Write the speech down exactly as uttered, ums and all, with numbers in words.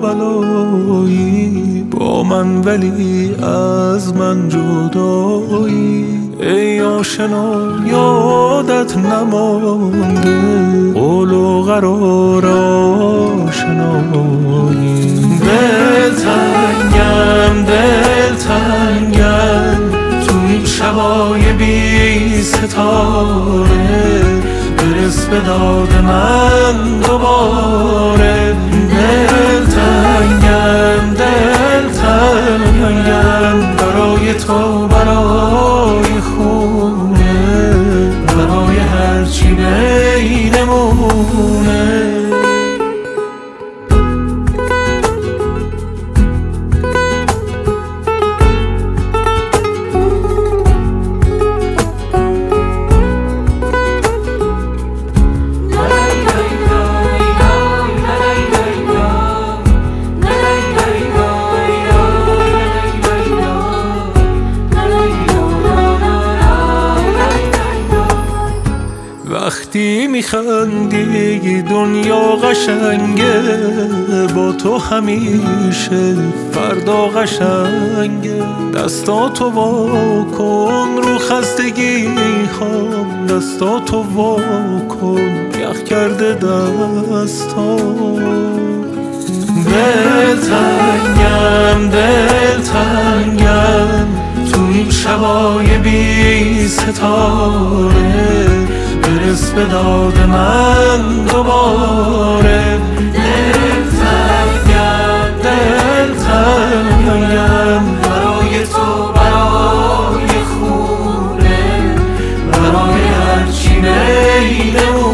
بلایی با من ولی از من جدایی. ای آشنا یادت نمانده قول و قرار آشنایی. دلتنگم دلتنگم تو این شبای بی ستاره، برس به داد من دوباره. دلتنگم دلتنگم برای تو، برای خونه، برای هرچی بینمونه. وقتی میخندی دنیا قشنگه، با تو همیشه فردا قشنگه. دستاتو وا کن رو خستگی هام، دستاتو وا کن یخ کرده دستا. دلتنگم دلتنگم تو این شبای بی ستاره، برس به داد من دوباره. دلتنگم دلتنگم برای تو، برای خونه، برای هرچی بینمونه.